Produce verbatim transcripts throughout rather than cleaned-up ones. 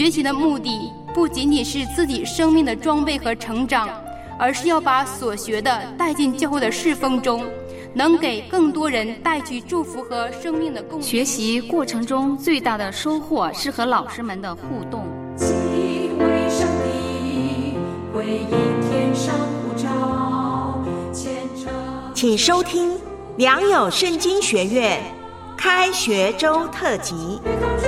学习的目的不仅仅是自己生命的装备和成长，而是要把所学的带进教会的侍奉中，能给更多人带去祝福和生命的贡献。 学习过程中最大的收获是和老师们的互动。 敬畏上帝，回应天上呼召，虔诚。 请收听良友圣经学院开学周特辑。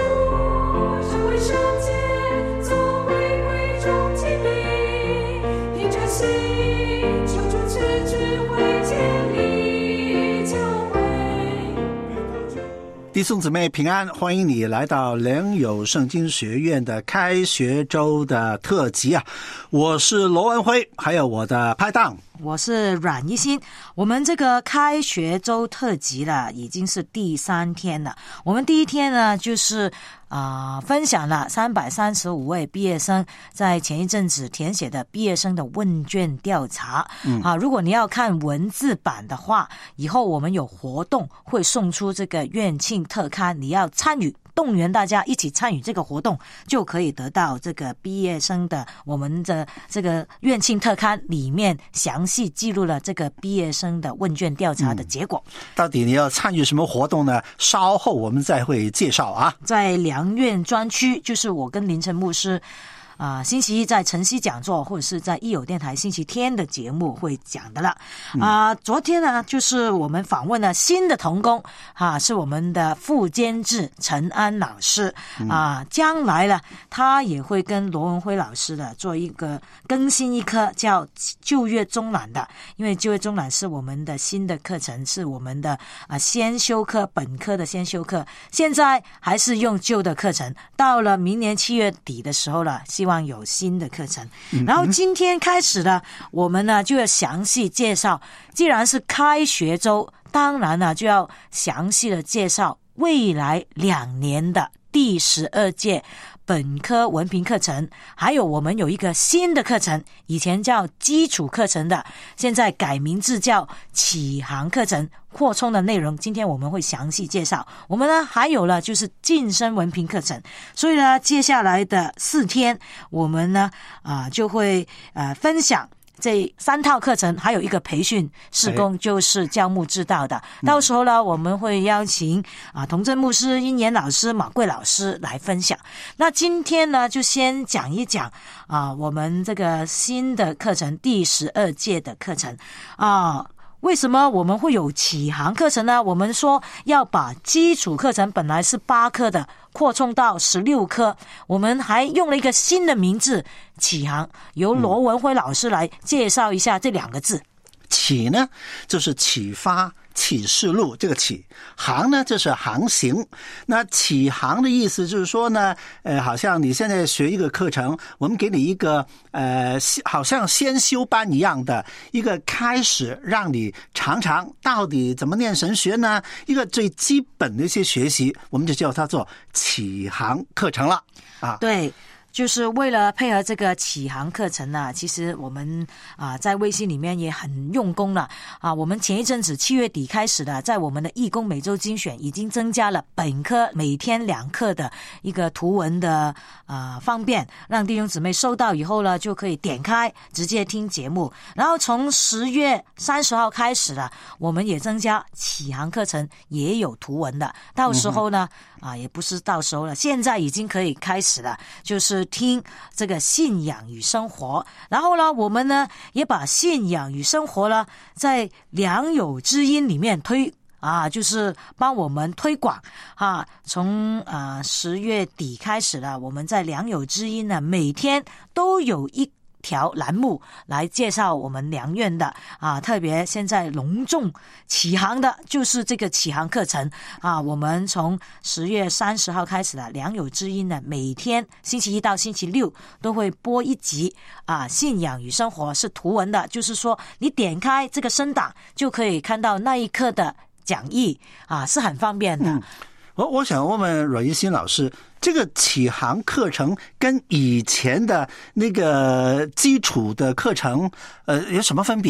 弟兄姊妹平安，欢迎你来到良友圣经学院的开学周的特辑啊！我是罗文辉，还有我的拍档， 我是阮一新。我们这个开学周特辑了，已经是第三天了。我们第一天呢，就是啊、呃，分享了三百三十五位毕业生在前一阵子填写的毕业生的问卷调查。嗯，啊，如果你要看文字版的话，以后我们有活动会送出这个院庆特刊，你要参与。动员大家一起参与这个活动，就可以得到这个毕业生的我们的这个院庆特刊里面详细记录了这个毕业生的问卷调查的结果。 嗯、到底你要参与什么活动呢？稍后我们再会介绍啊。 在良院专区，就是我跟林晨牧师啊、呃，星期一在晨曦讲座，或者是在益友电台星期天的节目会讲的了。啊、呃，昨天呢，就是我们访问了新的同工啊，是我们的副监制陈安老师啊、呃，将来呢，他也会跟罗文辉老师的做一个更新一科叫就业中览的，因为就业中览是我们的新的课程，是我们的啊、呃、先修课，本科的先修课，现在还是用旧的课程，到了明年七月底的时候了，希望有新的课程。然后今天开始呢，我们呢就要详细介绍，既然是开学周，当然呢就要详细的介绍未来两年的第十二届本科文凭课程，还有我们有一个新的课程，以前叫基础课程的，现在改名字叫启航课程，扩充的内容今天我们会详细介绍。我们呢还有了就是晋升文凭课程，所以呢接下来的四天我们呢啊、呃、就会呃分享这三套课程，还有一个培训事工，就是教牧之道的。到时候呢，我们会邀请啊童真牧师、殷言老师、马贵老师来分享。那今天呢，就先讲一讲啊我们这个新的课程，第十二届的课程啊。为什么我们会有启航课程呢？我们说要把基础课程本来是八科的扩充到十六科，我们还用了一个新的名字启航，由罗文辉老师来介绍一下这两个字。 启呢就是启发启示录，这个启；航呢就是航行。那启航的意思就是说呢，呃，好像你现在学一个课程，我们给你一个呃，好像先修班一样的一个开始，让你尝尝到底怎么念神学呢？一个最基本的一些学习，我们就叫它做启航课程了啊。 对。就是为了配合这个启航课程呢、啊，其实我们啊在微信里面也很用功了啊。我们前一阵子七月底开始的，在我们的义工每周精选已经增加了本科每天两课的一个图文的啊方便，让弟兄姊妹收到以后呢，就可以点开直接听节目。然后从十月三十号开始了，我们也增加启航课程也有图文的，到时候呢、嗯、啊也不是到时候了，现在已经可以开始了，就是听这个信仰与生活。然后呢，我们呢也把信仰与生活呢在良友之音里面推啊，就是帮我们推广啊。从啊十月底开始了，我们在良友之音呢每天都有一条栏目来介绍我们良院的啊，特别现在隆重启航的就是这个启航课程啊。我们从十月三十号开始了，良友之音呢每天星期一到星期六都会播一集啊，信仰与生活是图文的，就是说你点开这个声档就可以看到那一刻的讲义啊，是很方便的。嗯， 我我想问问阮一新老师，这个启航课程跟以前的那个基础的课程，呃，有什么分别呢？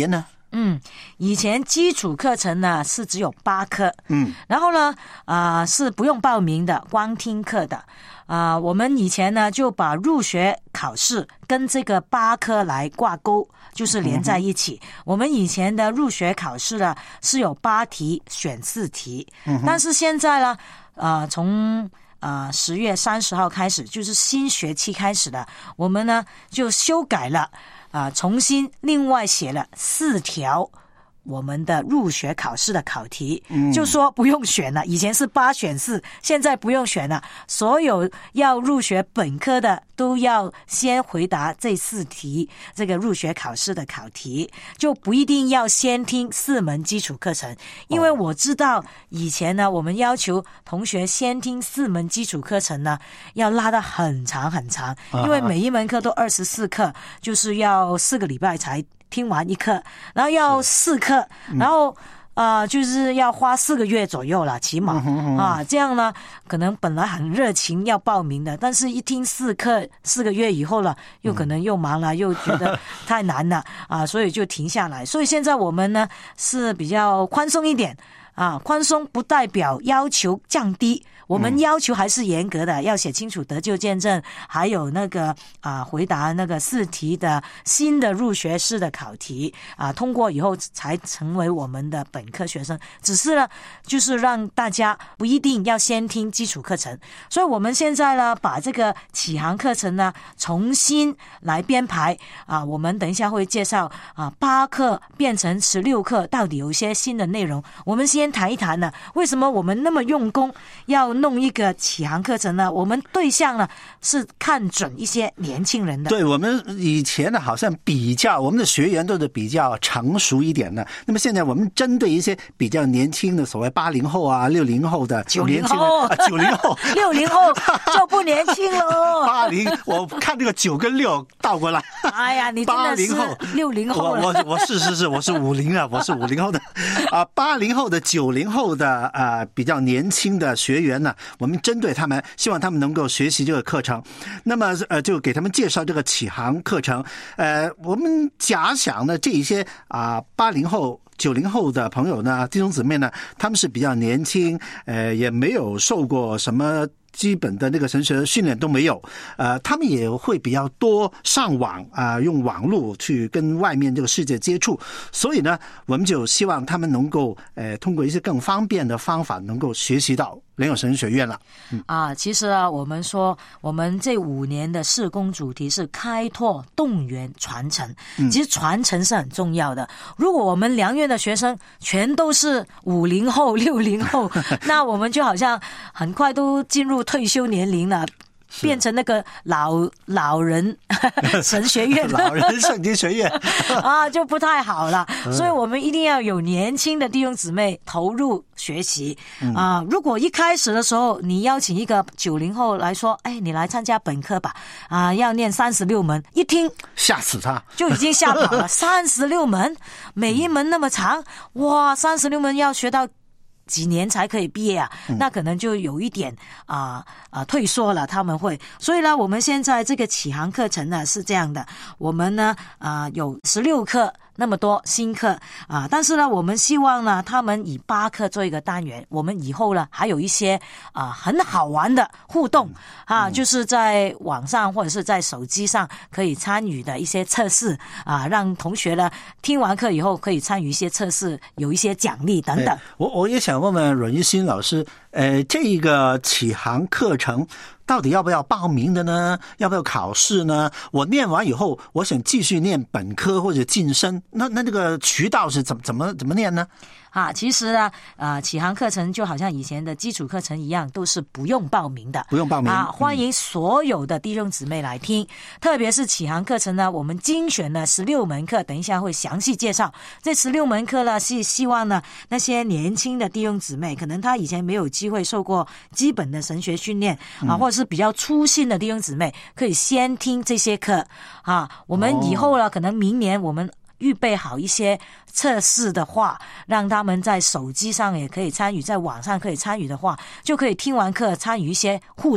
嗯，以前基础课程呢是只有八科， 嗯， 然后呢，啊、呃、是不用报名的，光听课的，啊、呃，我们以前呢就把入学考试跟这个八科来挂钩，就是连在一起。嗯、我们以前的入学考试呢是有八题选四题，嗯、但是现在呢，呃，从呃十月三十号开始，就是新学期开始的，我们呢就修改了。啊，重新另外写了四条我们的入学考试的考题，嗯、就说不用选了。以前是八选四，现在不用选了。所有要入学本科的都要先回答这四题这个入学考试的考题，就不一定要先听四门基础课程。因为我知道以前呢，我们要求同学先听四门基础课程呢，要拉得很长很长，因为每一门课都二十四课，就是要四个礼拜才听完一课，然后要四课，嗯、然后呃就是要花四个月左右了，起码、嗯、哼哼啊，这样呢，可能本来很热情要报名的，但是一听四课四个月以后了，又可能又忙了，嗯、又觉得太难了啊，所以就停下来。所以现在我们呢是比较宽松一点啊，宽松不代表要求降低。我们要求还是严格的，嗯、要写清楚得救见证，还有那个啊回答那个四题的新的入学式的考题啊，通过以后才成为我们的本科学生。只是呢，就是让大家不一定要先听基础课程，所以我们现在呢把这个启航课程呢重新来编排啊，我们等一下会介绍啊八课变成十六课，到底有一些新的内容。我们先谈一谈呢，为什么我们那么用功要弄一个启航课程呢？我们对象呢是看准一些年轻人的。 对，我们以前呢好像比较我们的学员都是比较成熟一点的，那么现在我们针对一些比较年轻的所谓八零后啊、六零后的九零后、 九零后、 六零后就不年轻了。 八零，我看这个九跟六倒过来。 哎呀，你真的是六零后了。 我我我是是是，我是五零啊，我是五零后的啊，八零后的、九零后的啊、呃、比较年轻的学员呢。我们针对他们，希望他们能够学习这个课程，那么呃，就给他们介绍这个启航课程。呃，我们假想呢，这一些啊八零后、九零后的朋友呢，弟兄姊妹呢，他们是比较年轻，呃，也没有受过什么基本的那个神学训练都没有，呃，他们也会比较多上网啊、呃，用网络去跟外面这个世界接触，所以呢，我们就希望他们能够呃通过一些更方便的方法，能够学习到联友神学院了。嗯、 啊，其实啊，我们说我们这五年的事工主题是开拓、动员、传承。其实传承是很重要的。如果我们良院的学生全都是五零后、六零后，那我们就好像很快都进入退休年龄了。变成那个老老人神学院老人圣经学院啊，就不太好了。所以我们一定要有年轻的弟兄姊妹投入学习啊。如果一开始的时候你邀请一个九零后来说，哎，你来参加本科吧，啊，要念三十六门，一听吓死他， 就已经吓跑了。三十六门，每一门那么长，哇，三十六门要学到几年才可以毕业啊？那可能就有一点啊啊、呃、退缩了，他们会。所以呢，我们现在这个启航课程呢是这样的，我们呢啊、呃、有十六课。那么多新课啊，但是呢，我们希望呢，他们以八课做一个单元，我们以后呢还有一些啊很好玩的互动啊，就是在网上或者是在手机上可以参与的一些测试啊，让同学呢听完课以后可以参与一些测试，有一些奖励等等。 我我也想问问阮一新老师，呃，这个启航课程到底要不要报名的呢？要不要考试呢？我念完以后，我想继续念本科或者晋升，那那这个渠道是怎么怎么怎么念呢？ 啊，其实呢，呃，启航课程就好像以前的基础课程一样，都是不用报名的， 不用报名啊。欢迎所有的弟兄姊妹来听，嗯、特别是启航课程呢，我们精选了十六门课，等一下会详细介绍。这十六门课呢，是希望呢那些年轻的弟兄姊妹，可能他以前没有机会受过基本的神学训练啊，嗯、或者是比较粗心的弟兄姊妹，可以先听这些课啊。我们以后呢，哦、可能明年我们预备好一些测试的话，让他们在手机上也可以参与，在网上可以参与的话，就可以听完课参与一些互动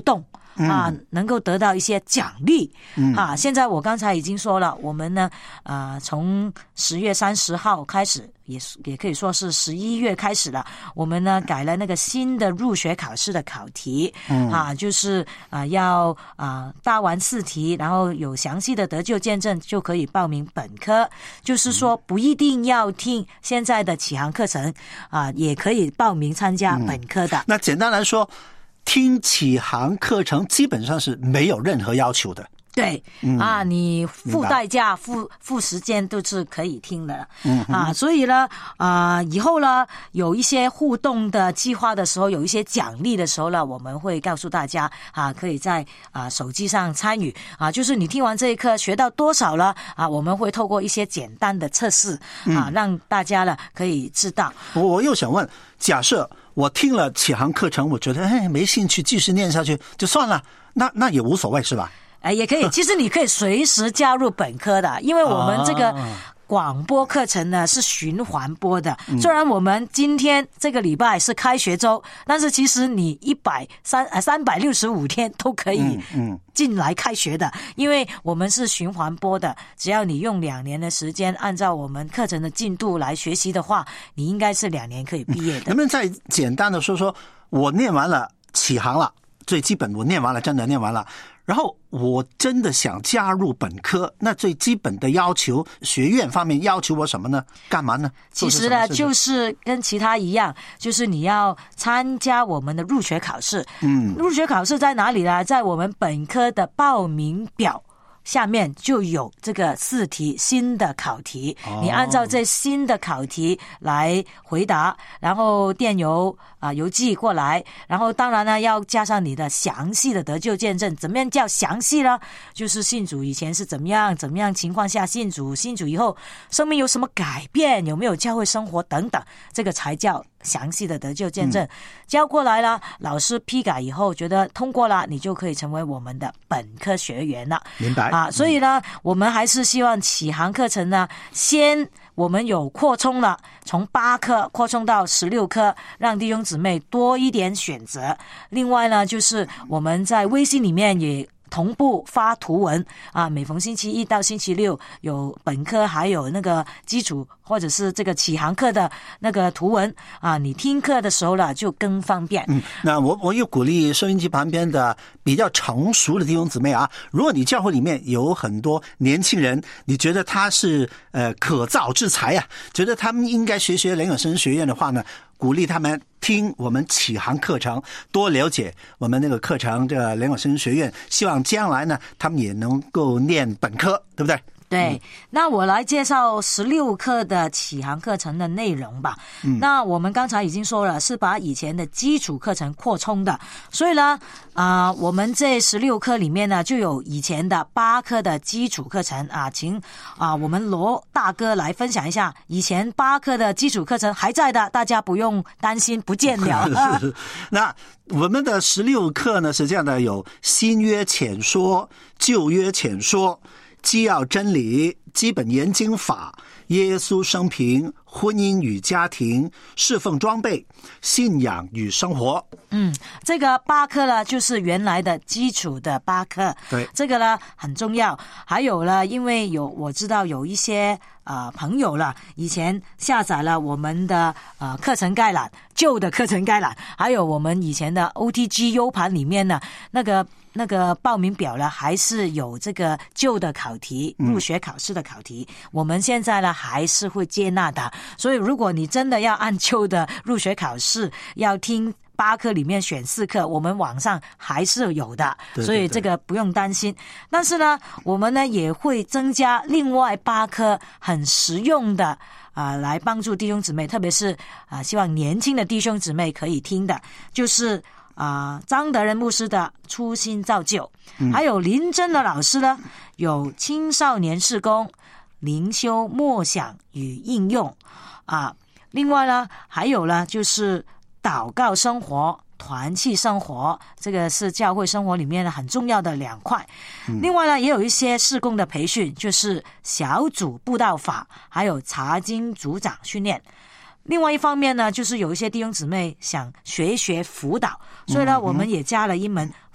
啊，能够得到一些奖励。嗯啊，现在我刚才已经说了，我们呢，呃，从十月三十号开始，也也可以说是十一月开始了，我们呢改了那个新的入学考试的考题。嗯啊，就是啊、呃、要啊、呃、答完四题，然后有详细的得救见证就可以报名本科。就是说不一定要听现在的启航课程啊、呃，也可以报名参加本科的。 嗯、那简单来说，听启航课程基本上是没有任何要求的。 对、嗯、啊，你付代价、付付时间都是可以听的。嗯啊，所以呢，啊，以后呢有一些互动的计划的时候，有一些奖励的时候呢，我们会告诉大家啊，可以在啊手机上参与啊，就是你听完这一课学到多少了啊，我们会透过一些简单的测试啊，嗯、让大家呢可以知道。 我我又想问，假设我听了启航课程，我觉得哎没兴趣，继续念下去就算了，那那也无所谓是吧？ 哎，也可以。其实你可以随时加入本科的，因为我们这个广播课程呢是循环播的。虽然我们今天这个礼拜是开学周，但是其实你一百三呃三百六十五天都可以进来开学的，因为我们是循环播的。只要你用两年的时间，按照我们课程的进度来学习的话，你应该是两年可以毕业的。 能不能再简单的说说，我念完了启航了，最基本我念完了，真的念完了。然后我真的想加入本科，那最基本的要求，学院方面要求我什么呢？干嘛呢？ 其实呢，就是跟其他一样，就是你要参加我们的入学考试。嗯，入学考试在哪里呢？在我们本科的报名表下面就有这个四题新的考题，你按照这新的考题来回答，然后电邮啊、呃、邮寄过来，然后当然呢要加上你的详细的得救见证。怎么样叫详细呢？就是信主以前是怎么样怎么样情况下信主，信主以后生命有什么改变，有没有教会生活等等，这个才叫详细的得救见证。嗯、交过来了，老师批改以后觉得通过了，你就可以成为我们的本科学员了。 明白啊，所以呢，嗯、我们还是希望启航课程呢，先我们有扩充了，从八科扩充到十六科，让弟兄姊妹多一点选择。另外呢，就是我们在微信里面也同步发图文啊，每逢星期一到星期六有本科还有那个基础或者是这个启航课的那个图文啊，你听课的时候呢就更方便。 嗯，那我我又鼓励收音机旁边的比较成熟的弟兄姊妹啊，如果你教会里面有很多年轻人，你觉得他是呃可造之才啊，觉得他们应该学学灵友神学院的话呢，鼓励他们听我们启航课程，多了解我们那个课程，这个灵友神学院，希望将来呢，他们也能够念本科，对不对？ 对，嗯、那我来介绍十六课的启航课程的内容吧。嗯、那我们刚才已经说了，是把以前的基础课程扩充的，所以呢，啊、呃，我们这十六课里面呢，就有以前的八课的基础课程啊，请啊、呃，我们罗大哥来分享一下，以前八课的基础课程还在的，大家不用担心不见了。 那我们的十六课呢是这样的，有新约浅说、旧约浅说、基要真理、基本研经法、耶稣生平、婚姻与家庭、侍奉装备、信仰与生活。 嗯，这个八课呢，就是原来的基础的八课。 对， 这个呢很重要。还有呢，因为有我知道有一些呃朋友了，以前下载了我们的呃课程概览，旧的课程概览，还有我们以前的 O T G U 盘里面呢，那个那个报名表呢，还是有这个旧的考题，入学考试的考题。嗯、我们现在呢还是会接纳的。所以如果你真的要按旧的入学考试，要听八课里面选四课，我们网上还是有的， 对对对， 所以这个不用担心。但是呢，我们呢也会增加另外八课很实用的啊、呃，来帮助弟兄姊妹，特别是啊、呃，希望年轻的弟兄姊妹可以听的，就是啊、呃，张德仁牧师的初心造就，嗯、还有林真的老师呢，有青少年事工、灵修默想与应用啊。另外呢，还有呢，就是祷告生活、团契生活，这个是教会生活里面很重要的两块。嗯、另外呢，也有一些事工的培训，就是小组布道法，还有查经组长训练。另外一方面呢，就是有一些弟兄姊妹想学一学辅导，所以呢，我们也加了一门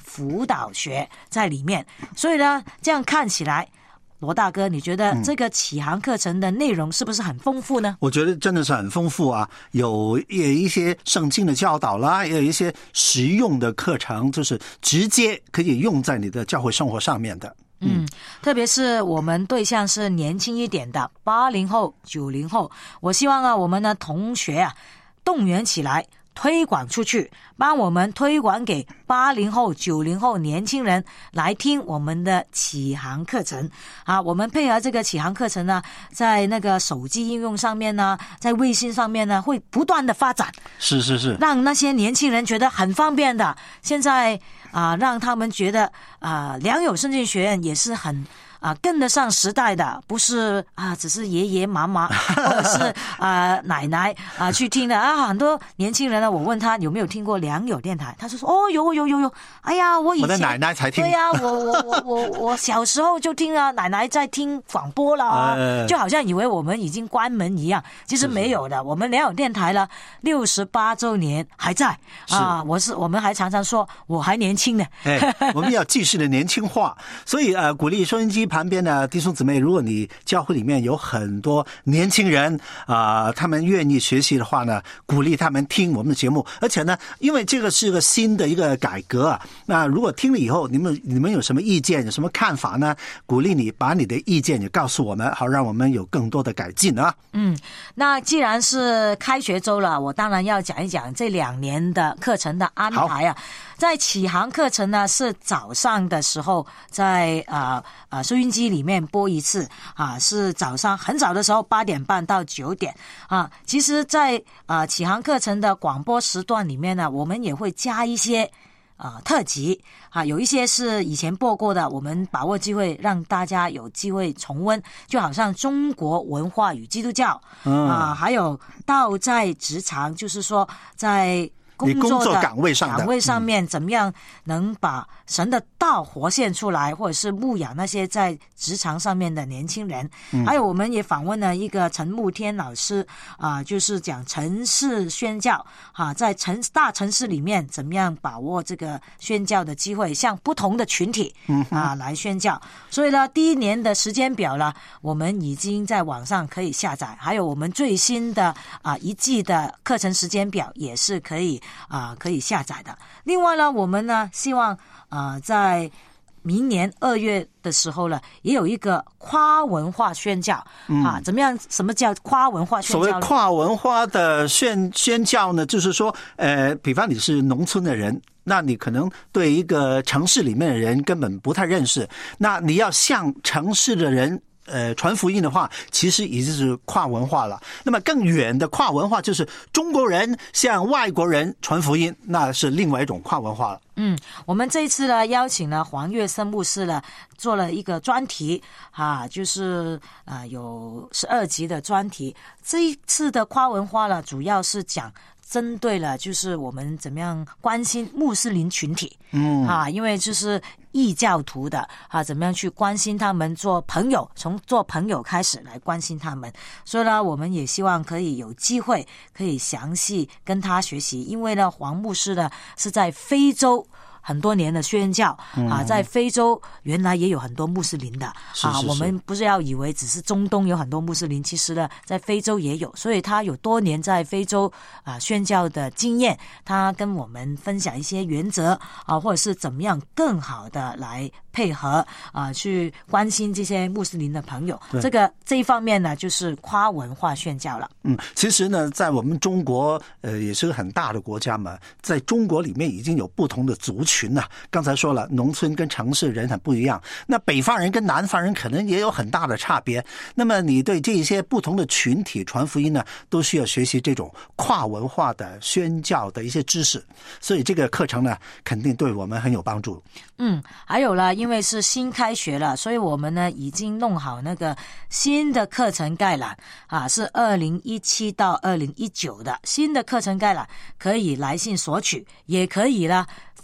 辅导学在里面。所以呢，这样看起来，罗大哥，你觉得这个启航课程的内容是不是很丰富呢？ 我觉得真的是很丰富啊，有一些圣经的教导啦，也有一些实用的课程，就是直接可以用在你的教会生活上面的。 嗯，特别是我们对象是年轻一点的八零后、九零后，我希望啊，我们的同学啊，动员起来，推广出去，帮我们推广给八零后、九零后年轻人来听我们的启航课程啊！我们配合这个启航课程呢，在那个手机应用上面呢，在微信上面呢，会不断的发展。 是是是， 让那些年轻人觉得很方便的。现在啊、呃，让他们觉得啊、呃，良友圣经学院也是很。啊，跟得上时代的，不是啊，只是爷爷妈妈或者是啊奶奶啊去听的啊。很多年轻人呢，我问他有没有听过良友电台，他就说哦有有有有。哎呀，我以前我的奶奶才听。 对呀、啊，我我我我我小时候就听啊，奶奶在听广播了、啊呃，就好像以为我们已经关门一样，其实没有的。我们良友电台了六十八周年还在啊，我是我们还常常说我还年轻呢。 哎，我们要继续的年轻化，所以呃，鼓励收音机旁边的弟兄姊妹，如果你教会里面有很多年轻人啊、呃，他们愿意学习的话呢，鼓励他们听我们的节目。而且呢，因为这个是个新的一个改革啊，那如果听了以后，你们你们有什么意见，有什么看法呢？鼓励你把你的意见也告诉我们，好让我们有更多的改进啊。 嗯，那既然是开学周了，我当然要讲一讲这两年的课程的安排啊。在启航课程呢，是早上的时候在啊啊收音机里面播一次啊，是早上很早的时候八点半到九点啊。其实在啊启航课程的广播时段里面呢，我们也会加一些啊特辑啊，有一些是以前播过的，我们把握机会让大家有机会重温，就好像中国文化与基督教、嗯、啊，还有道在职场，就是说在工作的工作岗位上的岗位上面怎么样能把神的道活现出来，或者是牧养那些在职场上面的年轻人、嗯、还有我们也访问了一个陈慕天老师啊、呃，就是讲城市宣教啊，在城大城市里面怎么样把握这个宣教的机会，向不同的群体啊来宣教。所以呢，第一年的时间表呢，我们已经在网上可以下载，还有我们最新的啊一季的课程时间表也是可以啊、呃，可以下载的。另外呢，我们呢希望啊、呃，在明年二月的时候呢，也有一个跨文化宣教、嗯、啊，怎么样？什么叫跨文化宣教呢？ 所谓跨文化的宣宣教呢，就是说，呃，比方你是农村的人，那你可能对一个城市里面的人根本不太认识，那你要向城市的人呃，传福音的话，其实已经是跨文化了。那么更远的跨文化就是中国人向外国人传福音，那是另外一种跨文化了。 嗯，我们这一次呢，邀请了黄月生牧师呢，做了一个专题啊，就是啊、呃、有十二集的专题。这一次的跨文化呢，主要是讲针对了就是我们怎么样关心穆斯林群体，嗯啊，因为就是异教徒的啊，怎么样去关心他们，做朋友，从做朋友开始来关心他们。所以呢，我们也希望可以有机会可以详细跟他学习，因为呢，黄牧师呢是在非洲很多年的宣教、嗯、啊，在非洲原来也有很多穆斯林的是是是啊，我们不是要以为只是中东有很多穆斯林，其实呢，在非洲也有，所以他有多年在非洲啊宣教的经验，他跟我们分享一些原则啊，或者是怎么样更好的来配合啊，去关心这些穆斯林的朋友。这个这一方面呢，就是跨文化宣教了。 嗯，其实呢，在我们中国，呃，也是个很大的国家嘛，在中国里面已经有不同的族群了。刚才说了，农村跟城市人很不一样，那北方人跟南方人可能也有很大的差别。那么你对这些不同的群体传福音呢，都需要学习这种跨文化的宣教的一些知识。所以这个课程呢，肯定对我们很有帮助。 嗯，还有了，因为是新开学了，所以我们呢已经弄好那个新的课程概览啊，是二零一七到二零一九的新的课程概览，可以来信索取，也可以啦，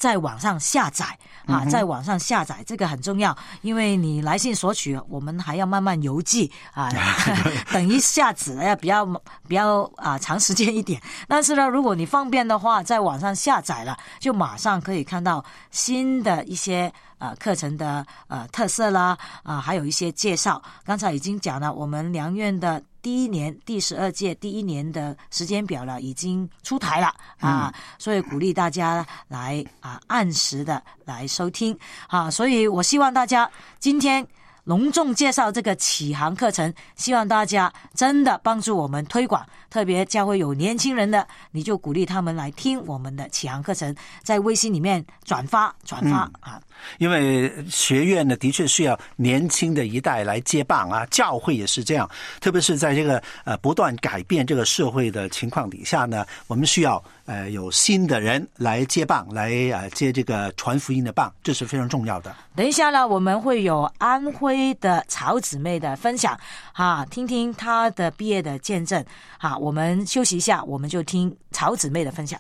在网上下载啊，在网上下载这个很重要，因为你来信索取，我们还要慢慢邮寄啊，等一下子要比较比较啊长时间一点。但是呢，如果你方便的话，在网上下载了，就马上可以看到新的一些呃课程的呃特色啦啊、呃，还有一些介绍。刚才已经讲了，我们良院的第一年第十二届第一年的时间表了，已经出台了啊，嗯、所以鼓励大家来啊按时的来收听啊，所以我希望大家今天隆重介绍这个启航课程，希望大家真的帮助我们推广，特别教会有年轻人的，你就鼓励他们来听我们的启航课程，在微信里面转发转发、嗯、啊。 因为学院呢，的确需要年轻的一代来接棒啊，教会也是这样，特别是在这个呃不断改变这个社会的情况底下呢，我们需要呃有新的人来接棒，来呃接这个传福音的棒，这是非常重要的。 等一下呢，我们会有安徽的曹姊妹的分享啊，听听她的毕业的见证啊。我们休息一下，我们就听曹姊妹的分享。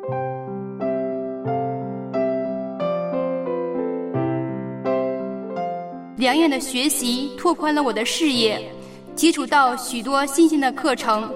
良院的学习拓宽了我的视野，接触到许多新鲜的课程。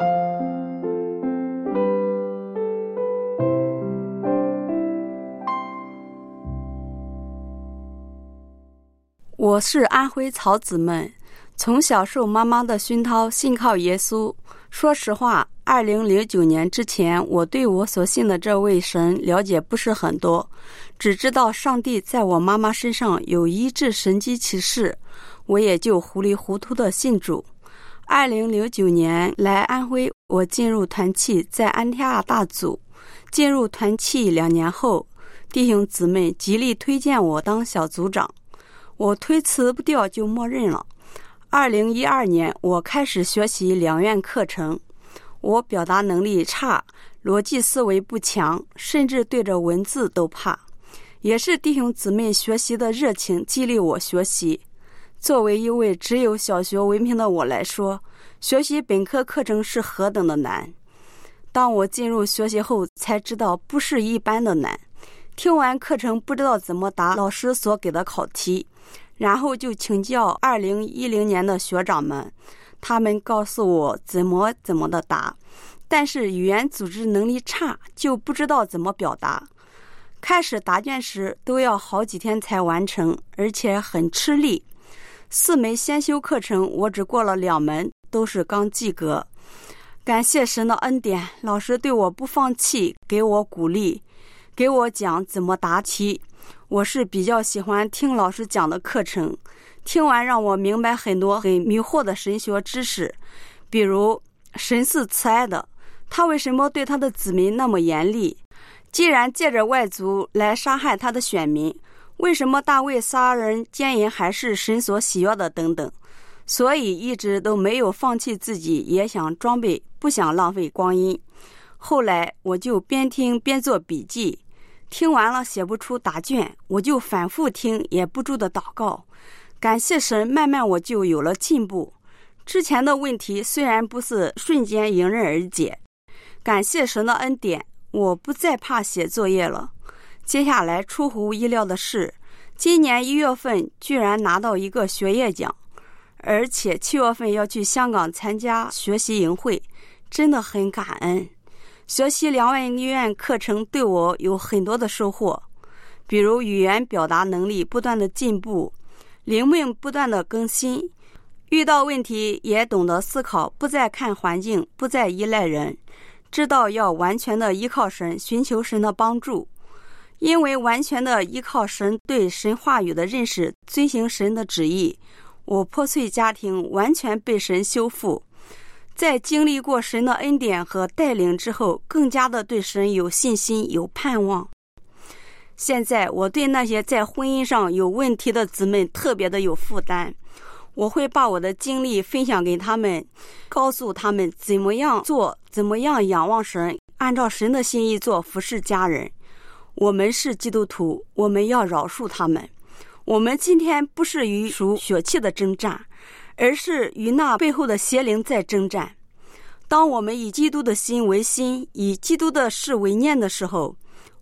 我是安徽曹姊妹，从小受妈妈的熏陶，信靠耶稣。说实话，二零零九年之前，我对我所信的这位神了解不是很多，只知道上帝在我妈妈身上有医治神迹奇事，我也就糊里糊涂的信主。二零零九年来安徽，我进入团契，在安提亚大组。进入团契两年后，弟兄姊妹极力推荐我当小组长，我推辞不掉，就默认了。二零一二年，我开始学习两院课程。我表达能力差，逻辑思维不强，甚至对着文字都怕。也是弟兄姊妹学习的热情激励我学习。作为一位只有小学文凭的我来说，学习本科课程是何等的难。当我进入学习后，才知道不是一般的难。听完课程不知道怎么答老师所给的考题，然后就请教二零一零年的学长们，他们告诉我怎么怎么的答，但是语言组织能力差，就不知道怎么表达。开始答卷时都要好几天才完成，而且很吃力。四门先修课程我只过了两门，都是刚及格。感谢神的恩典，老师对我不放弃，给我鼓励，给我讲怎么答题。我是比较喜欢听老师讲的课程，听完让我明白很多很迷惑的神学知识，比如神是慈爱的，他为什么对他的子民那么严厉？既然借着外族来杀害他的选民，为什么大卫杀人奸淫还是神所喜悦的等等。所以一直都没有放弃自己，也想装备，不想浪费光阴。后来我就边听边做笔记，听完了写不出答卷，我就反复听，也不住的祷告。感谢神，慢慢我就有了进步。之前的问题虽然不是瞬间迎刃而解，感谢神的恩典，我不再怕写作业了。接下来出乎意料的是，今年一月份居然拿到一个学业奖，而且七月份要去香港参加学习营会，真的很感恩。学习两院课程对我有很多的收获，比如语言表达能力不断的进步，灵命不断的更新，遇到问题也懂得思考，不再看环境，不再依赖人，知道要完全的依靠神，寻求神的帮助。因为完全的依靠神，对神话语的认识，遵行神的旨意，我破碎家庭完全被神修复。在经历过神的恩典和带领之后，更加的对神有信心，有盼望。现在我对那些在婚姻上有问题的姊妹特别的有负担，我会把我的经历分享给他们，告诉他们怎么样做，怎么样仰望神，按照神的心意做，服侍家人。我们是基督徒，我们要饶恕他们。我们今天不是与属血气的征战，而是与那背后的邪灵在征战。当我们以基督的心为心，以基督的事为念的时候，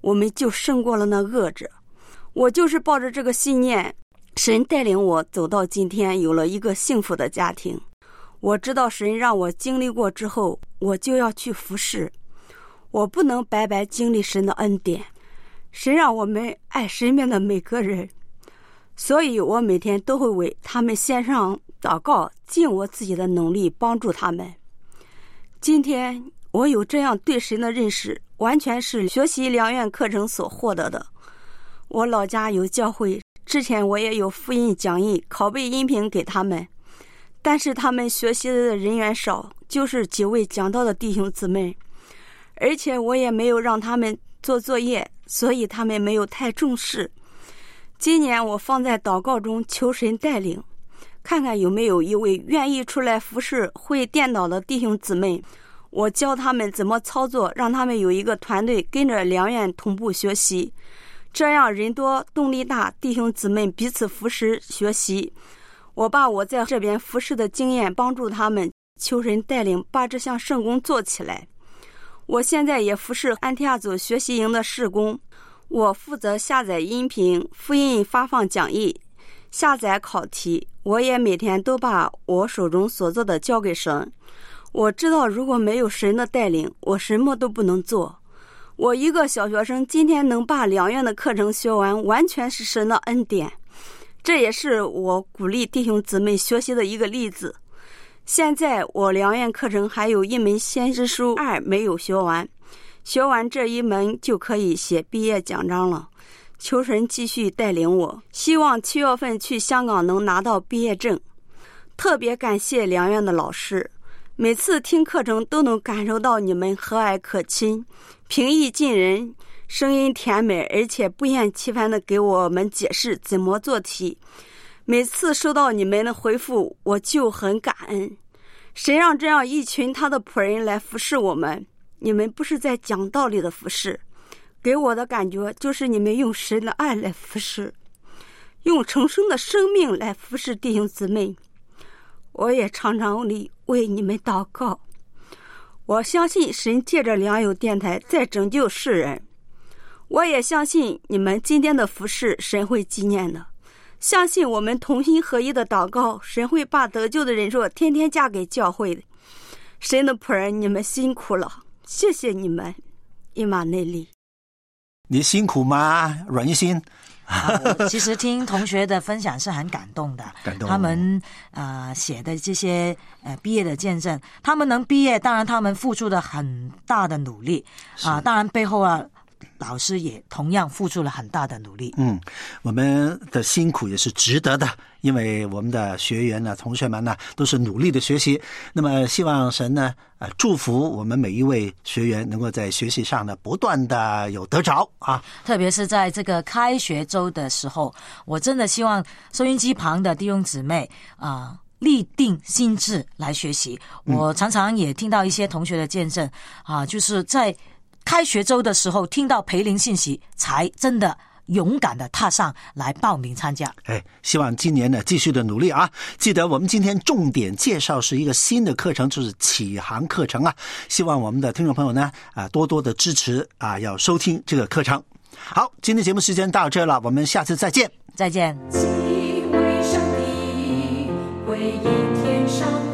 我们就胜过了那恶者。我就是抱着这个信念，神带领我走到今天，有了一个幸福的家庭。我知道神让我经历过之后，我就要去服侍，我不能白白经历神的恩典。神让我们爱身边的每个人，所以我每天都会为他们献上祷告，尽我自己的能力帮助他们。今天我有这样对神的认识，完全是学习良缘课程所获得的。我老家有教会，之前我也有复印讲义拷贝音频给他们，但是他们学习的人员少，就是几位讲道的弟兄姊妹，而且我也没有让他们做作业，所以他们没有太重视。今年我放在祷告中求神带领，看看有没有一位愿意出来服侍会电脑的弟兄姊妹，我教他们怎么操作，让他们有一个团队跟着良缘同步学习，这样人多动力大，弟兄姊妹彼此服侍学习。我把我在这边服侍的经验帮助他们，求神带领把这项圣工做起来。我现在也服侍安提亚组学习营的事工，我负责下载音频、复印、发放讲义、下载考题。我也每天都把我手中所做的交给神。我知道如果没有神的带领，我什么都不能做。我一个小学生今天能把良缘的课程学完，完全是神的恩典。这也是我鼓励弟兄姊妹学习的一个例子。现在我良缘课程还有一门先知书二没有学完，学完这一门就可以写毕业奖章了。求神继续带领我，希望七月份去香港能拿到毕业证。特别感谢良缘的老师，每次听课程都能感受到你们和蔼可亲，平易近人，声音甜美，而且不厌其烦地给我们解释怎么做题。每次收到你们的回复，我就很感恩。神让这样一群他的仆人来服侍我们，你们不是在讲道理的服侍，给我的感觉就是你们用神的爱来服侍，用重生的生命来服侍弟兄姊妹。我也常常为你们祷告，我相信神借着良友电台在拯救世人。我也相信你们今天的服侍神会纪念的，相信我们同心合一的祷告，神会把得救的人数天天加给教会的。神的仆人，你们辛苦了，谢谢你们。伊玛内利， 你辛苦吗？阮一心啊，我其实听同学的分享是很感动的， 感动。 他们呃写的这些呃毕业的见证，他们能毕业，当然他们付出了很大的努力啊、呃，当然背后啊。老师也同样付出了很大的努力。 嗯，我们的辛苦也是值得的，因为我们的学员呢、同学们呢都是努力的学习。那么希望神呢，呃，祝福我们每一位学员能够在学习上呢不断的有得着啊。 特别是在这个开学周的时候，我真的希望收音机旁的弟兄姊妹啊。呃立定心志来学习。我常常也听到一些同学的见证啊，就是在开学周的时候听到培灵信息，才真的勇敢的踏上来报名参加。 哎，希望今年呢继续的努力啊！记得我们今天重点介绍是一个新的课程，就是启航课程啊。希望我们的听众朋友呢啊多多的支持啊，要收听这个课程。好，今天节目时间到这了，我们下次再见。 再见。 敬畏上帝，回应天上